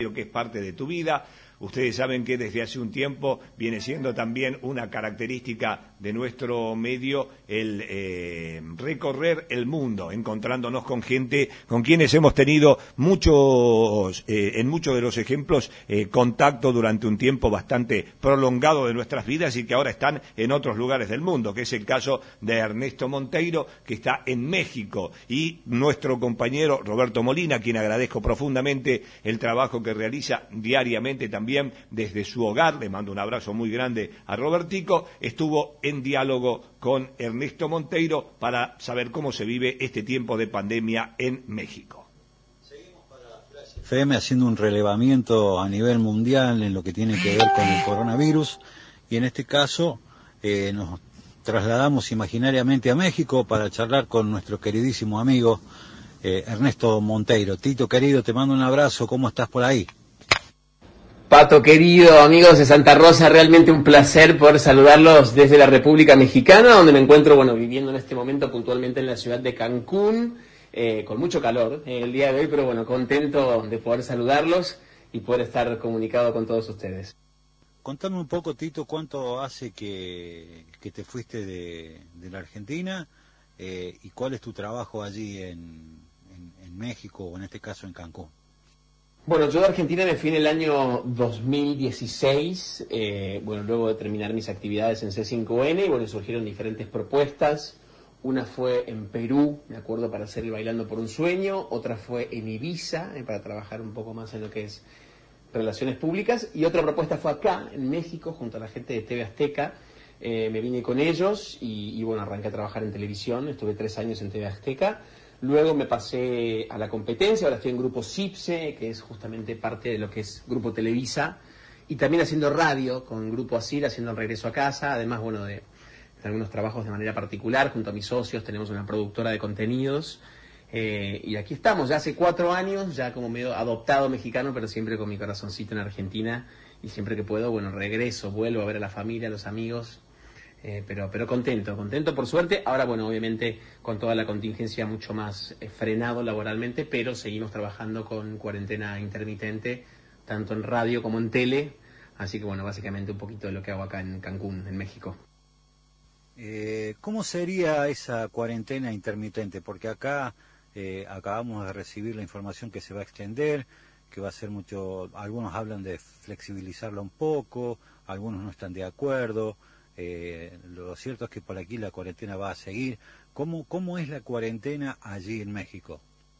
radio, que es parte de tu vida. Ustedes saben que desde hace un tiempo viene siendo también una característica de nuestro medio el recorrer el mundo, encontrándonos con gente con quienes hemos tenido en muchos de los ejemplos contacto durante un tiempo bastante prolongado de nuestras vidas y que ahora están en otros lugares del mundo, que es el caso de Ernesto Monteiro, que está en México, y nuestro compañero Roberto Molina, a quien agradezco profundamente el trabajo que realiza diariamente también desde su hogar. Le mando un abrazo muy grande a Robertico. Estuvo en diálogo con Ernesto Monteiro para saber cómo se vive este tiempo de pandemia en México. Seguimos para Flash FM haciendo un relevamiento a nivel mundial en lo que tiene que ver con el coronavirus, y en este caso nos trasladamos imaginariamente a México para charlar con nuestro queridísimo amigo Ernesto Monteiro. Tito querido, te mando un abrazo, ¿cómo estás por ahí? Pato querido, amigos de Santa Rosa, realmente un placer poder saludarlos desde la República Mexicana, donde me encuentro, viviendo en este momento puntualmente en la ciudad de Cancún, con mucho calor el día de hoy, pero contento de poder saludarlos y poder estar comunicado con todos ustedes. Contame un poco, Tito, ¿cuánto hace que te fuiste de la Argentina y cuál es tu trabajo allí en México, o en este caso en Cancún? Bueno, yo de Argentina me fui en el año 2016, luego de terminar mis actividades en C5N, y surgieron diferentes propuestas. Una fue en Perú, me acuerdo, para hacer el Bailando por un Sueño, otra fue en Ibiza, para trabajar un poco más en lo que es relaciones públicas, y otra propuesta fue acá, en México, junto a la gente de TV Azteca. Me vine con ellos y arranqué a trabajar en televisión, estuve 3 años en TV Azteca. Luego me pasé a la competencia, ahora estoy en Grupo CIPSE, que es justamente parte de lo que es Grupo Televisa, y también haciendo radio con Grupo ASIR, haciendo el regreso a casa, además, de algunos trabajos de manera particular, junto a mis socios, tenemos una productora de contenidos, y aquí estamos, ya hace 4 años, ya como medio adoptado mexicano, pero siempre con mi corazoncito en Argentina, y siempre que puedo, regreso, vuelvo a ver a la familia, a los amigos. Pero contento por suerte. Ahora, obviamente con toda la contingencia mucho más frenado laboralmente, pero seguimos trabajando con cuarentena intermitente, tanto en radio como en tele, así que básicamente un poquito de lo que hago acá en Cancún, en México. ¿Cómo sería esa cuarentena intermitente? Porque acá acabamos de recibir la información que se va a extender, que va a ser mucho, algunos hablan de flexibilizarla un poco, algunos no están de acuerdo. Lo cierto es que por aquí la cuarentena va a seguir. ¿Cómo es la cuarentena allí en México?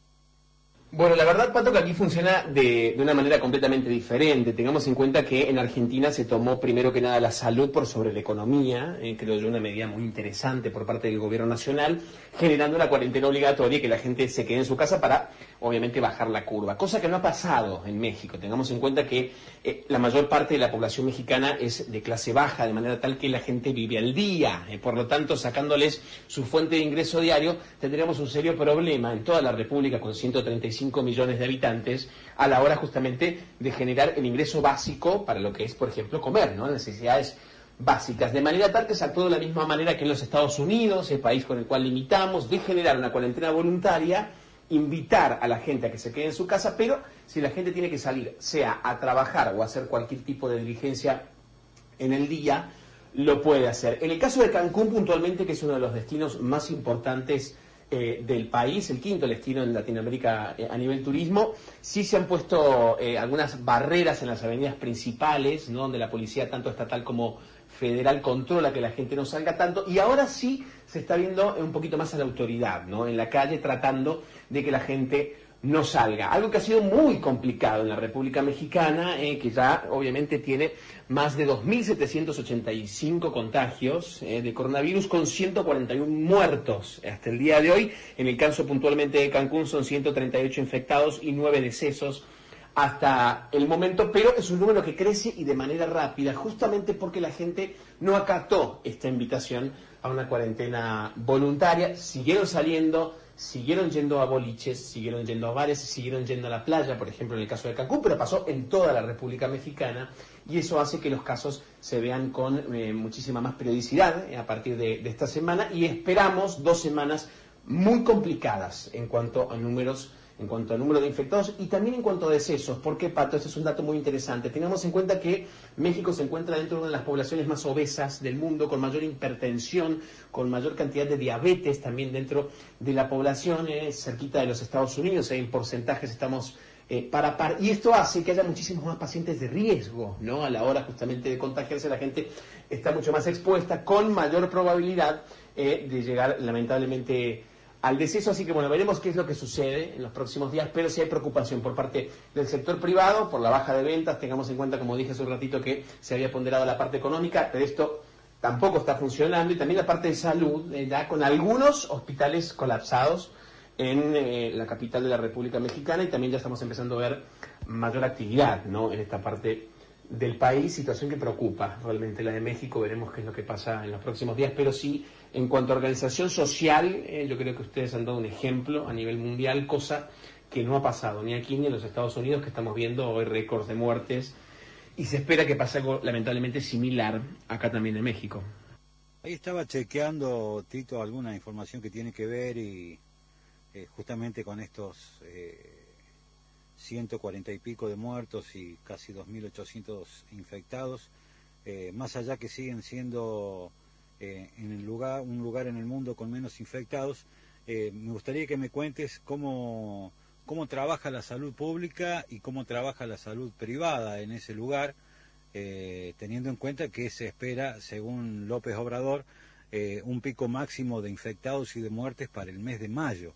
La verdad, Pato, que aquí funciona de una manera completamente diferente. Tengamos en cuenta que en Argentina se tomó primero que nada la salud por sobre la economía, creo yo una medida muy interesante por parte del gobierno nacional, generando una cuarentena obligatoria y que la gente se quede en su casa para, obviamente, bajar la curva. Cosa que no ha pasado en México. Tengamos en cuenta que la mayor parte de la población mexicana es de clase baja, de manera tal que la gente vive al día. Por lo tanto, sacándoles su fuente de ingreso diario, tendríamos un serio problema en toda la República con 135 millones de habitantes a la hora justamente de generar el ingreso básico para lo que es, por ejemplo, comer, necesidades básicas, de manera tal que se actuó de la misma manera que en los Estados Unidos, el país con el cual limitamos, de generar una cuarentena voluntaria, invitar a la gente a que se quede en su casa, pero si la gente tiene que salir, sea a trabajar o a hacer cualquier tipo de diligencia en el día, lo puede hacer. En el caso de Cancún puntualmente, que es uno de los destinos más importantes del país, el 5º destino en Latinoamérica a nivel turismo, sí se han puesto algunas barreras en las avenidas principales, donde la policía tanto estatal como federal controla que la gente no salga tanto, y ahora sí se está viendo un poquito más a la autoridad, en la calle, tratando de que la gente no salga. Algo que ha sido muy complicado en la República Mexicana, que ya obviamente tiene más de 2.785 contagios de coronavirus, con 141 muertos hasta el día de hoy. En el caso puntualmente de Cancún son 138 infectados y 9 decesos hasta el momento, pero es un número que crece y de manera rápida, justamente porque la gente no acató esta invitación a una cuarentena voluntaria. Siguieron saliendo, siguieron yendo a boliches, siguieron yendo a bares, siguieron yendo a la playa, por ejemplo en el caso de Cancún, pero pasó en toda la República Mexicana, y eso hace que los casos se vean con muchísima más periodicidad a partir de esta semana, y esperamos 2 semanas muy complicadas en cuanto a números en cuanto al número de infectados y también en cuanto a decesos. ¿Por qué, Pato? Este es un dato muy interesante. Tengamos en cuenta que México se encuentra dentro de una de las poblaciones más obesas del mundo, con mayor hipertensión, con mayor cantidad de diabetes también dentro de la población, cerquita de los Estados Unidos. En porcentajes estamos par a par, y esto hace que haya muchísimos más pacientes de riesgo, ¿no? A la hora justamente de contagiarse, la gente está mucho más expuesta, con mayor probabilidad de llegar lamentablemente al deceso. Así que bueno, veremos qué es lo que sucede en los próximos días, pero sí hay preocupación por parte del sector privado por la baja de ventas. Tengamos en cuenta, como dije hace un ratito, que se había ponderado la parte económica, pero esto tampoco está funcionando, y también la parte de salud, ya con algunos hospitales colapsados en la capital de la República Mexicana, y también ya estamos empezando a ver mayor actividad, ¿no?, en esta parte del país, situación que preocupa realmente la de México. Veremos qué es lo que pasa en los próximos días, pero sí, en cuanto a organización social, yo creo que ustedes han dado un ejemplo a nivel mundial, cosa que no ha pasado ni aquí ni en los Estados Unidos, que estamos viendo hoy récords de muertes, y se espera que pase algo lamentablemente similar acá también en México. Ahí estaba chequeando, Tito, alguna información que tiene que ver y justamente con estos 140 y pico de muertos y casi 2.800 infectados, más allá que siguen siendo un lugar en el mundo con menos infectados. Me gustaría que me cuentes cómo trabaja la salud pública y cómo trabaja la salud privada en ese lugar, teniendo en cuenta que se espera, según López Obrador, un pico máximo de infectados y de muertes para el mes de mayo.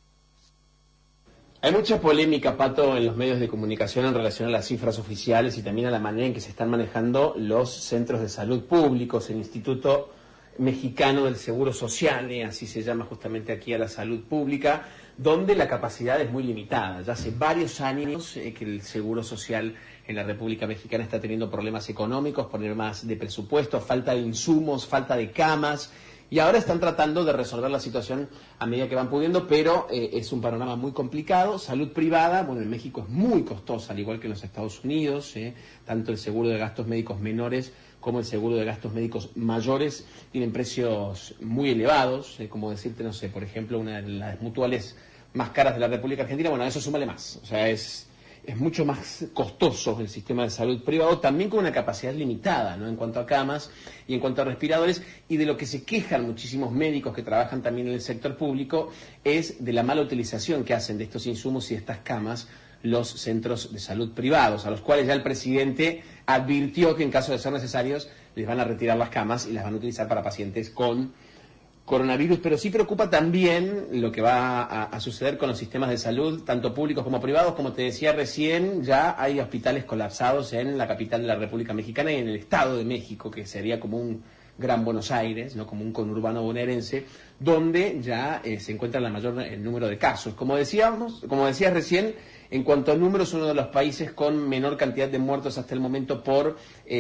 Hay mucha polémica, Pato, en los medios de comunicación en relación a las cifras oficiales y también a la manera en que se están manejando los centros de salud públicos. El Instituto Mexicano del Seguro Social, así se llama justamente aquí a la salud pública, donde la capacidad es muy limitada. Ya hace varios años que el Seguro Social en la República Mexicana está teniendo problemas económicos, problemas de presupuesto, falta de insumos, falta de camas. Y ahora están tratando de resolver la situación a medida que van pudiendo, pero es un panorama muy complicado. Salud privada, bueno, en México es muy costosa, al igual que en los Estados Unidos, tanto el seguro de gastos médicos menores como el seguro de gastos médicos mayores tienen precios muy elevados, como decirte, no sé, por ejemplo, una de las mutuales más caras de la República Argentina, bueno, a eso súmale más, o sea, es mucho más costoso el sistema de salud privado, también con una capacidad limitada, ¿no?, en cuanto a camas y en cuanto a respiradores. Y de lo que se quejan muchísimos médicos que trabajan también en el sector público es de la mala utilización que hacen de estos insumos y estas camas los centros de salud privados, a los cuales ya el presidente advirtió que en caso de ser necesarios les van a retirar las camas y las van a utilizar para pacientes con coronavirus. Pero sí preocupa también lo que va a suceder con los sistemas de salud, tanto públicos como privados. Como te decía recién, ya hay hospitales colapsados en la capital de la República Mexicana y en el Estado de México, que sería como un Gran Buenos Aires, no, como un conurbano bonaerense, donde ya se encuentra el número de casos. Como decías recién, en cuanto a números, uno de los países con menor cantidad de muertos hasta el momento por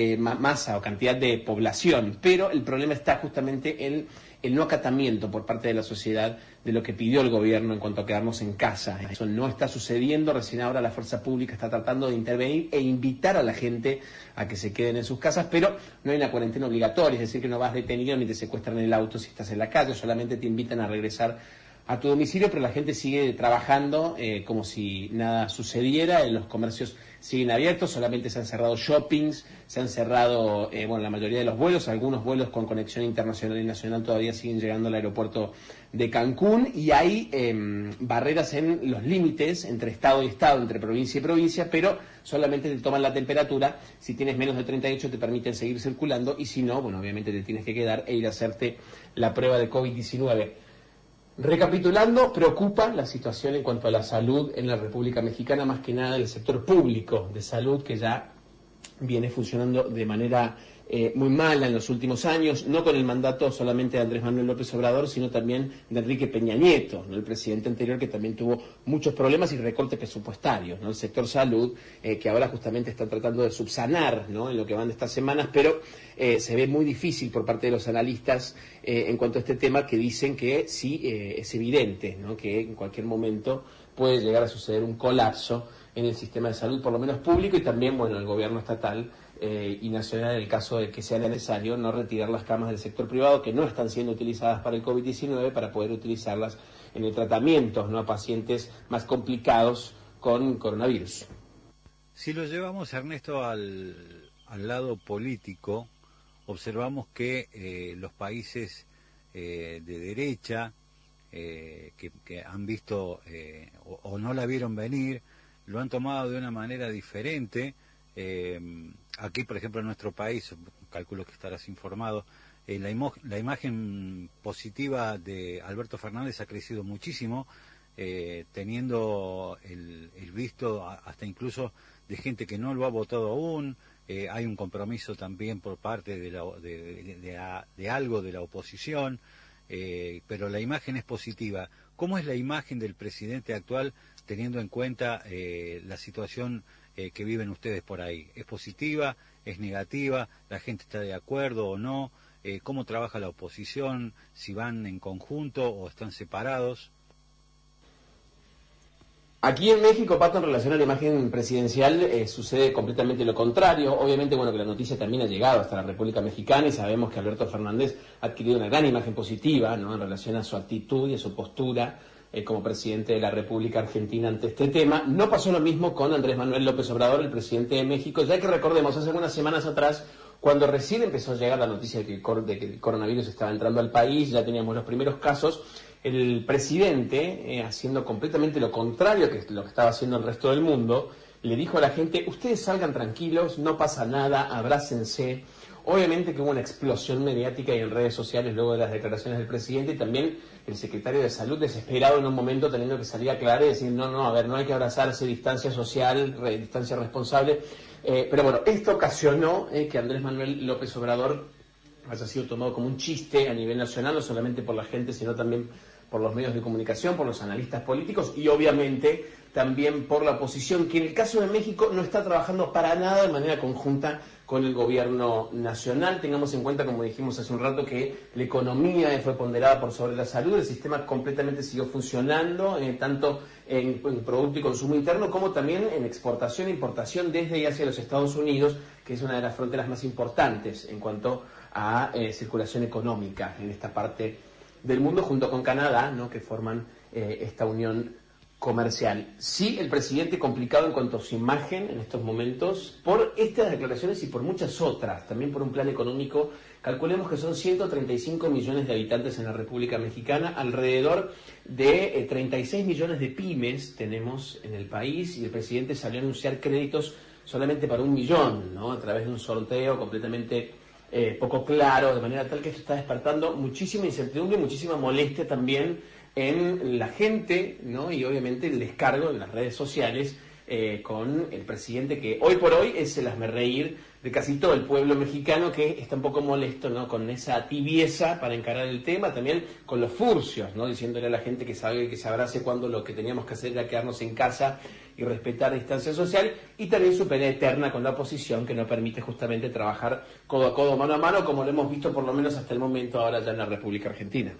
masa o cantidad de población, pero el problema está justamente en el no acatamiento por parte de la sociedad de lo que pidió el gobierno en cuanto a quedarnos en casa. Eso no está sucediendo. Recién ahora la fuerza pública está tratando de intervenir e invitar a la gente a que se queden en sus casas, pero no hay una cuarentena obligatoria, es decir, que no vas detenido ni te secuestran en el auto si estás en la calle, solamente te invitan a regresar a tu domicilio, pero la gente sigue trabajando como si nada sucediera. Los comercios siguen abiertos, solamente se han cerrado shoppings, se han cerrado la mayoría de los vuelos, algunos vuelos con conexión internacional y nacional todavía siguen llegando al aeropuerto de Cancún, y hay barreras en los límites entre estado y estado, entre provincia y provincia, pero solamente te toman la temperatura. Si tienes menos de 38 te permiten seguir circulando, y si no, bueno, obviamente te tienes que quedar e ir a hacerte la prueba de COVID-19. Recapitulando, preocupa la situación en cuanto a la salud en la República Mexicana, más que nada el sector público de salud, que ya viene funcionando de manera muy mala en los últimos años, no con el mandato solamente de Andrés Manuel López Obrador, sino también de Enrique Peña Nieto, ¿no?, el presidente anterior, que también tuvo muchos problemas y recortes presupuestarios, ¿no?, el sector salud, que ahora justamente está tratando de subsanar, ¿no?, en lo que van de estas semanas, pero se ve muy difícil por parte de los analistas en cuanto a este tema, que dicen que sí es evidente, ¿no?, que en cualquier momento puede llegar a suceder un colapso en el sistema de salud, por lo menos público, y también, bueno, el gobierno estatal y nacional, en el caso de que sea necesario, no retirar las camas del sector privado que no están siendo utilizadas para el COVID-19, para poder utilizarlas en el tratamiento, ¿no?, a pacientes más complicados con coronavirus. Si lo llevamos, Ernesto, al lado político, observamos que los países de derecha que han visto o no la vieron venir, lo han tomado de una manera diferente. Aquí, por ejemplo, en nuestro país, calculo que estarás informado, la imagen positiva de Alberto Fernández ha crecido muchísimo, teniendo el visto hasta incluso de gente que no lo ha votado aún. Hay un compromiso también por parte de algo de la oposición, pero la imagen es positiva. ¿Cómo es la imagen del presidente actual teniendo en cuenta la situación que viven ustedes por ahí? ¿Es positiva? ¿Es negativa? ¿La gente está de acuerdo o no? ¿Cómo trabaja la oposición? ¿Si van en conjunto o están separados? Aquí en México, Pato, en relación a la imagen presidencial, sucede completamente lo contrario. Obviamente, bueno, que la noticia también ha llegado hasta la República Mexicana y sabemos que Alberto Fernández ha adquirido una gran imagen positiva, ¿no?, en relación a su actitud y a su postura como presidente de la República Argentina ante este tema. No pasó lo mismo con Andrés Manuel López Obrador, el presidente de México, ya que recordemos, hace algunas semanas atrás, cuando recién empezó a llegar la noticia de que el coronavirus estaba entrando al país, ya teníamos los primeros casos. El presidente, haciendo completamente lo contrario que lo que estaba haciendo el resto del mundo, le dijo a la gente: ustedes salgan tranquilos, no pasa nada, abrácense. Obviamente que hubo una explosión mediática y en redes sociales luego de las declaraciones del presidente, y también el secretario de Salud desesperado en un momento teniendo que salir a aclarar y decir: no, a ver, no hay que abrazarse, distancia social, distancia responsable. Pero bueno, esto ocasionó que Andrés Manuel López Obrador haya sido tomado como un chiste a nivel nacional, no solamente por la gente, sino también por los medios de comunicación, por los analistas políticos y obviamente también por la oposición, que en el caso de México no está trabajando para nada de manera conjunta con el gobierno nacional. Tengamos en cuenta, como dijimos hace un rato, que la economía fue ponderada por sobre la salud, el sistema completamente siguió funcionando, tanto en Producto y Consumo Interno como también en exportación e importación desde y hacia los Estados Unidos, que es una de las fronteras más importantes en cuanto a circulación económica en esta parte del mundo, junto con Canadá, ¿no?, que forman esta unión comercial. Sí, el presidente complicado en cuanto a su imagen en estos momentos, por estas declaraciones y por muchas otras, también por un plan económico. Calculemos que son 135 millones de habitantes en la República Mexicana, alrededor de 36 millones de pymes tenemos en el país, y el presidente salió a anunciar créditos solamente para 1 millón, ¿no?, a través de un sorteo completamente poco claro, de manera tal que esto está despertando muchísima incertidumbre y muchísima molestia también en la gente, ¿no?, y obviamente el descargo en las redes sociales con el presidente, que hoy por hoy es el hazmerreír de casi todo el pueblo mexicano, que está un poco molesto, ¿no?, con esa tibieza para encarar el tema, también con los furcios, ¿no?, diciéndole a la gente que sabe que se abrace cuando lo que teníamos que hacer era quedarnos en casa y respetar la distancia social, y también su pelea eterna con la oposición, que no permite justamente trabajar codo a codo, mano a mano, como lo hemos visto por lo menos hasta el momento ahora ya en la República Argentina.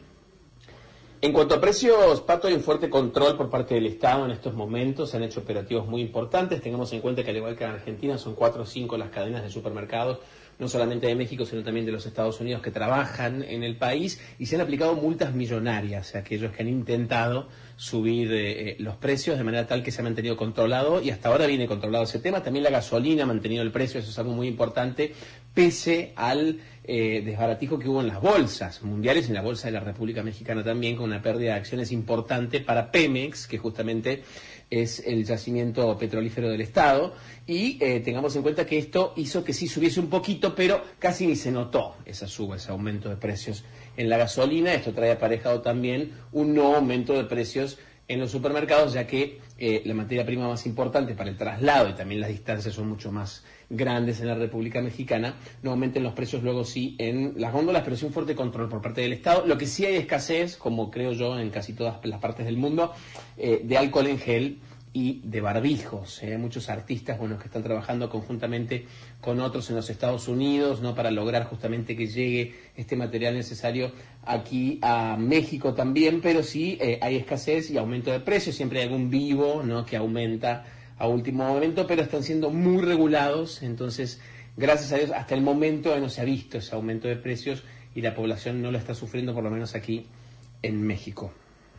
En cuanto a precios, Pato, hay un fuerte control por parte del Estado en estos momentos. Se han hecho operativos muy importantes. Tengamos en cuenta que, al igual que en Argentina, son 4 o 5 las cadenas de supermercados, no solamente de México, sino también de los Estados Unidos, que trabajan en el país, y se han aplicado multas millonarias a aquellos que han intentado subir los precios, de manera tal que se ha mantenido controlado, y hasta ahora viene controlado ese tema. También la gasolina ha mantenido el precio, eso es algo muy importante, pese al desbaratijo que hubo en las bolsas mundiales y en la bolsa de la República Mexicana también, con una pérdida de acciones importante para Pemex, que justamente es el yacimiento petrolífero del Estado, y tengamos en cuenta que esto hizo que sí subiese un poquito, pero casi ni se notó esa suba, ese aumento de precios en la gasolina. Esto trae aparejado también un no aumento de precios en los supermercados, ya que la materia prima más importante para el traslado y también las distancias son mucho más grandes en la República Mexicana. No aumenten los precios luego sí en las góndolas, pero sí un fuerte control por parte del Estado. Lo que sí hay escasez, como creo yo en casi todas las partes del mundo, de alcohol en gel y de barbijos. Hay muchos artistas buenos que están trabajando conjuntamente con otros en los Estados Unidos, ¿no?, para lograr justamente que llegue este material necesario aquí a México también, pero sí hay escasez y aumento de precios. Siempre hay algún vivo, ¿no?, que aumenta a último momento, pero están siendo muy regulados. Entonces, gracias a Dios, hasta el momento no se ha visto ese aumento de precios y la población no lo está sufriendo, por lo menos aquí en México.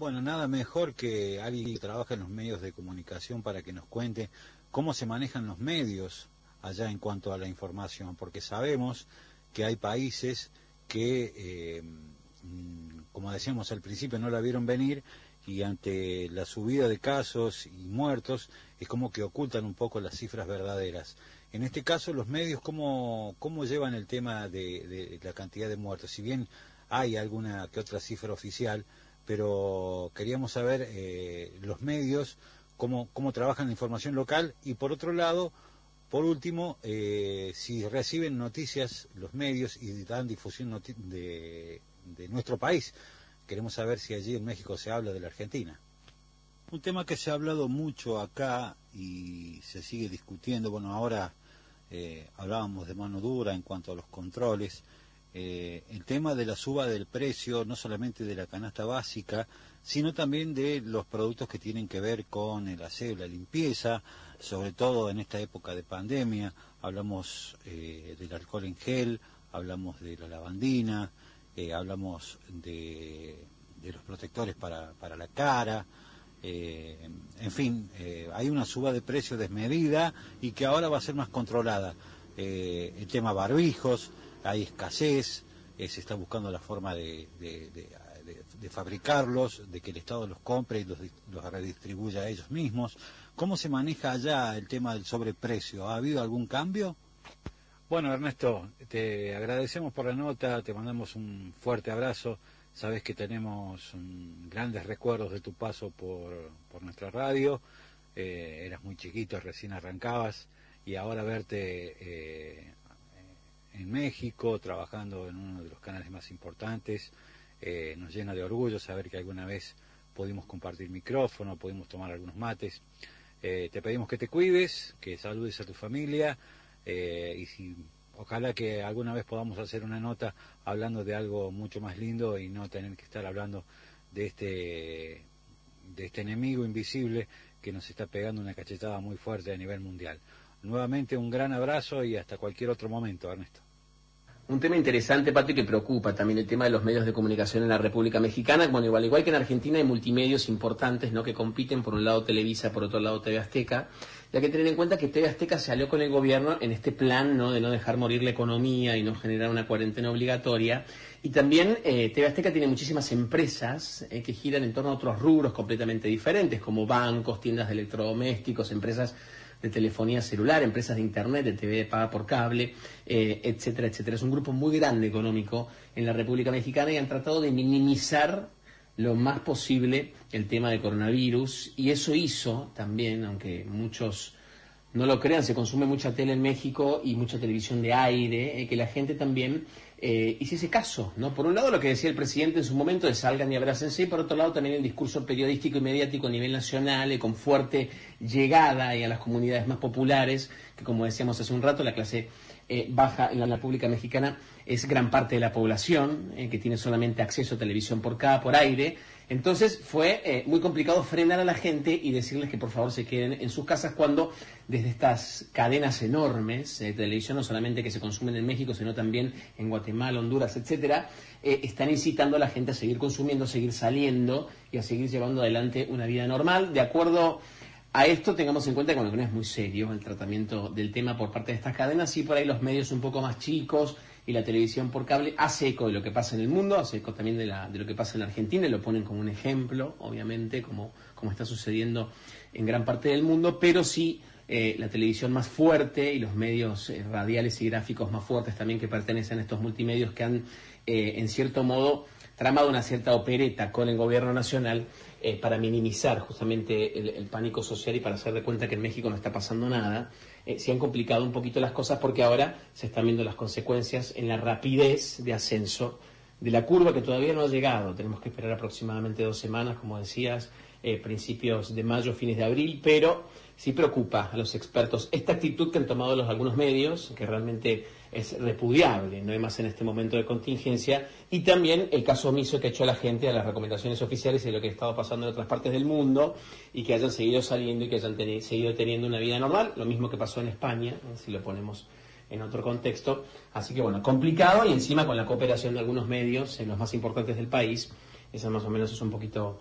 Bueno, nada mejor que alguien que trabaja en los medios de comunicación para que nos cuente cómo se manejan los medios allá en cuanto a la información, porque sabemos que hay países que, como decíamos al principio, no la vieron venir y ante la subida de casos y muertos es como que ocultan un poco las cifras verdaderas. En este caso, los medios, ¿cómo llevan el tema de la cantidad de muertos? Si bien hay alguna que otra cifra oficial, pero queríamos saber los medios, cómo trabajan la información local y por otro lado, por último, si reciben noticias los medios y dan difusión de nuestro país. Queremos saber si allí en México se habla de la Argentina. Un tema que se ha hablado mucho acá y se sigue discutiendo, bueno, ahora hablábamos de mano dura en cuanto a los controles, el tema de la suba del precio, no solamente de la canasta básica, sino también de los productos que tienen que ver con el aseo, la limpieza, sobre todo en esta época de pandemia. Hablamos del alcohol en gel, hablamos de la lavandina, hablamos de los protectores para la cara, en fin, hay una suba de precio desmedida y que ahora va a ser más controlada. El tema barbijos, hay escasez, se está buscando la forma de fabricarlos, de que el Estado los compre y los redistribuya a ellos mismos. ¿Cómo se maneja allá el tema del sobreprecio? ¿Ha habido algún cambio? Bueno, Ernesto, te agradecemos por la nota, te mandamos un fuerte abrazo. Sabes que tenemos grandes recuerdos de tu paso por nuestra radio. Eras muy chiquito, recién arrancabas, y ahora verte en México, trabajando en uno de los canales más importantes, nos llena de orgullo saber que alguna vez pudimos compartir micrófono, pudimos tomar algunos mates. Te pedimos que te cuides, que saludes a tu familia, y ojalá que alguna vez podamos hacer una nota hablando de algo mucho más lindo y no tener que estar hablando de este enemigo invisible que nos está pegando una cachetada muy fuerte a nivel mundial. Nuevamente un gran abrazo y hasta cualquier otro momento, Ernesto. Un tema interesante, Pato, y que preocupa también el tema de los medios de comunicación en la República Mexicana. Bueno, igual que en Argentina hay multimedios importantes, ¿no?, que compiten, por un lado Televisa, por otro lado TV Azteca. Y hay que tener en cuenta que TV Azteca se alió con el gobierno en este plan, ¿no?, de no dejar morir la economía y no generar una cuarentena obligatoria. Y también TV Azteca tiene muchísimas empresas que giran en torno a otros rubros completamente diferentes, como bancos, tiendas de electrodomésticos, empresas de telefonía celular, empresas de internet, de TV paga por cable, etcétera, etcétera. Es un grupo muy grande económico en la República Mexicana y han tratado de minimizar lo más posible el tema de coronavirus, y eso hizo también, aunque muchos no lo crean, se consume mucha tele en México y mucha televisión de aire, que la gente también hiciese caso, ¿no? Por un lado lo que decía el presidente en su momento de salgan y abrácense, y por otro lado también el discurso periodístico y mediático a nivel nacional, con fuerte llegada a las comunidades más populares, que como decíamos hace un rato, la clase baja en la República Mexicana es gran parte de la población, que tiene solamente acceso a televisión por aire. Entonces fue muy complicado frenar a la gente y decirles que por favor se queden en sus casas, cuando desde estas cadenas enormes de televisión, no solamente que se consumen en México, sino también en Guatemala, Honduras, etcétera, están incitando a la gente a seguir consumiendo, a seguir saliendo y a seguir llevando adelante una vida normal. De acuerdo a esto, tengamos en cuenta que no es muy serio el tratamiento del tema por parte de estas cadenas, y por ahí los medios un poco más chicos y la televisión por cable hace eco de lo que pasa en el mundo, hace eco también de lo que pasa en la Argentina, y lo ponen como un ejemplo, obviamente, como está sucediendo en gran parte del mundo, pero sí la televisión más fuerte y los medios radiales y gráficos más fuertes también, que pertenecen a estos multimedios, que han, en cierto modo, tramado una cierta opereta con el gobierno nacional para minimizar justamente el pánico social y para hacer de cuenta que en México no está pasando nada. Se han complicado un poquito las cosas porque ahora se están viendo las consecuencias en la rapidez de ascenso de la curva, que todavía no ha llegado. Tenemos que esperar aproximadamente 2 semanas, como decías, principios de mayo, fines de abril, pero sí preocupa a los expertos esta actitud que han tomado algunos medios, que realmente es repudiable, no hay más en este momento de contingencia, y también el caso omiso que ha hecho la gente a las recomendaciones oficiales de lo que ha estado pasando en otras partes del mundo, y que hayan seguido saliendo y que hayan seguido teniendo una vida normal, lo mismo que pasó en España, si lo ponemos en otro contexto. Así que bueno, complicado, y encima con la cooperación de algunos medios en los más importantes del país. Esa más o menos es un poquito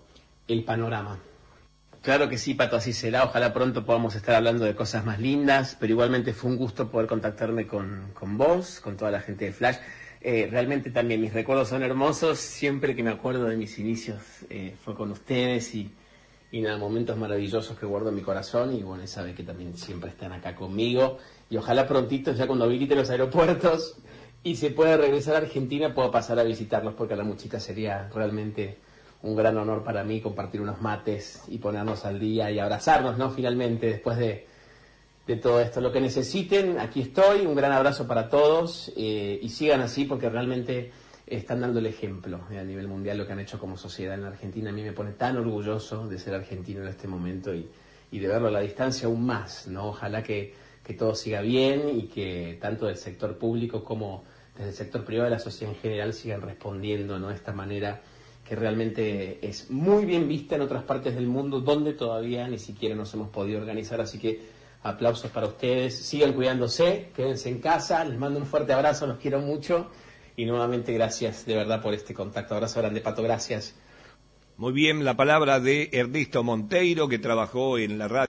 el panorama. Claro que sí, Pato, así será. Ojalá pronto podamos estar hablando de cosas más lindas, pero igualmente fue un gusto poder contactarme con vos, con toda la gente de Flash. Realmente también mis recuerdos son hermosos. Siempre que me acuerdo de mis inicios fue con ustedes y nada, momentos maravillosos que guardo en mi corazón. Y bueno, saben que también siempre están acá conmigo. Y ojalá prontito, ya cuando habiliten los aeropuertos y se pueda regresar a Argentina, pueda pasar a visitarlos, porque a la Muchita sería realmente un gran honor para mí compartir unos mates y ponernos al día y abrazarnos, ¿no? Finalmente, después de todo esto. Lo que necesiten, aquí estoy. Un gran abrazo para todos y sigan así, porque realmente están dando el ejemplo a nivel mundial lo que han hecho como sociedad en la Argentina. A mí me pone tan orgulloso de ser argentino en este momento y de verlo a la distancia aún más, ¿no? Ojalá que todo siga bien y que tanto del sector público como desde el sector privado de la sociedad en general sigan respondiendo, ¿no? De esta manera que realmente es muy bien vista en otras partes del mundo donde todavía ni siquiera nos hemos podido organizar. Así que aplausos para ustedes, sigan cuidándose, quédense en casa, les mando un fuerte abrazo, los quiero mucho y nuevamente gracias de verdad por este contacto. Abrazo grande, Pato, gracias. Muy bien, la palabra de Ernesto Monteiro, que trabajó en la radio.